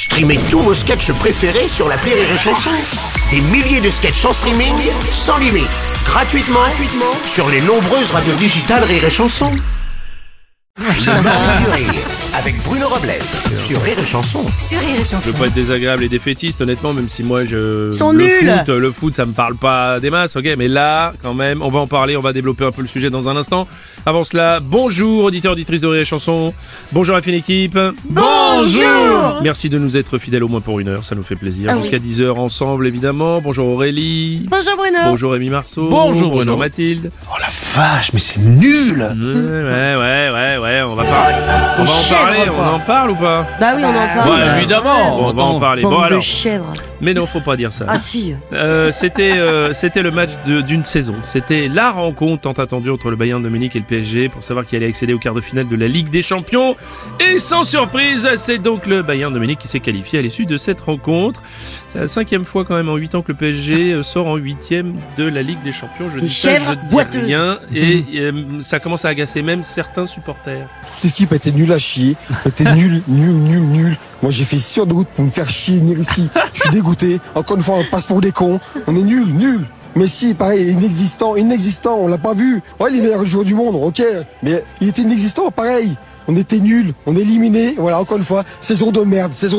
Streamez tous vos sketchs préférés sur l'appli Rire et Chanson. Des milliers de sketchs en streaming, sans limite, gratuitement sur les nombreuses radios digitales Rire et Chanson. Le Morning du Rire, avec Bruno Robles, sur Rire et Chanson. Je veux pas être désagréable et défaitiste, honnêtement, même si moi le foot ça me parle pas des masses, ok, mais là, quand même, on va en parler, on va développer un peu le sujet dans un instant. Avant cela, bonjour auditeurs, auditrices de Rire et Chanson. Bonjour à la fine équipe. Bonjour. Merci de nous être fidèles au moins pour une heure, ça nous fait plaisir. Jusqu'à 10h ensemble, évidemment. Bonjour Aurélie. Bonjour Bruno. Bonjour Rémi Marceau. Bonjour Mathilde. Oh la vache, mais c'est nul. Ouais, on va parler. On va en parler, on en parle ou pas? Bah oui, on en parle. Ouais, évidemment. Bon, on va en parler. Bande Bon de alors. chèvres. Mais non, faut pas dire ça. Ah si. C'était le match d'une saison. C'était la rencontre tant attendue entre le Bayern de Munich et le PSG pour savoir qui allait accéder au quart de finale de la Ligue des Champions. Et sans surprise, c'est donc le Bayern de Munich qui s'est qualifié à l'issue de cette rencontre. C'est la 5e fois quand même en 8 ans que le PSG sort en 8e de la Ligue des Champions. Je dis ça, chèvres je dis boiteuses. rien. Et ça commence à agacer même certains supporters. Toute l'équipe était nulle à chier, était nulle. Moi j'ai fait 6 heures de route pour me faire chier venir ici. Je suis dégoûté. Encore une fois, on passe pour des cons. On est nuls. Messi, pareil, inexistant, on l'a pas vu. Ouais, il est meilleur joueur du monde, ok. Mais il était inexistant, pareil. On était nuls, on est éliminés. Voilà, encore une fois, saison de merde. Je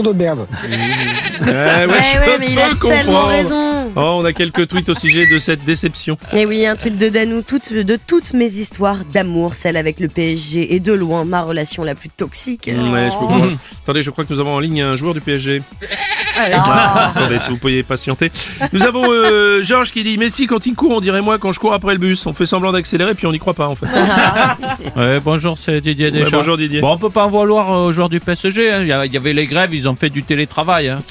mais il a peux tellement comprendre. raison. Oh, on a quelques tweets au sujet de cette déception. Et oui, un tweet de Danou, de toutes mes histoires d'amour, celle avec le PSG est de loin ma relation la plus toxique. Ouais, je peux comprendre. Attendez, je crois que nous avons en ligne un joueur du PSG. Attendez, si vous pourriez patienter. Nous avons Georges qui dit Messi quand il court, on dirait moi quand je cours après le bus. On fait semblant d'accélérer puis on n'y croit pas en fait. Ouais, bonjour, c'est Didier Deschamps. Bonjour Didier. Bon, on peut pas en vouloir aux joueurs du PSG. Hein. Il y avait les grèves, ils ont fait du télétravail. Hein.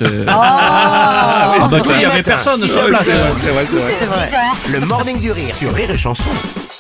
Ah, Il y avait personne sur place. C'est vrai. C'est vrai. Le Morning du Rire sur Rire et Chanson.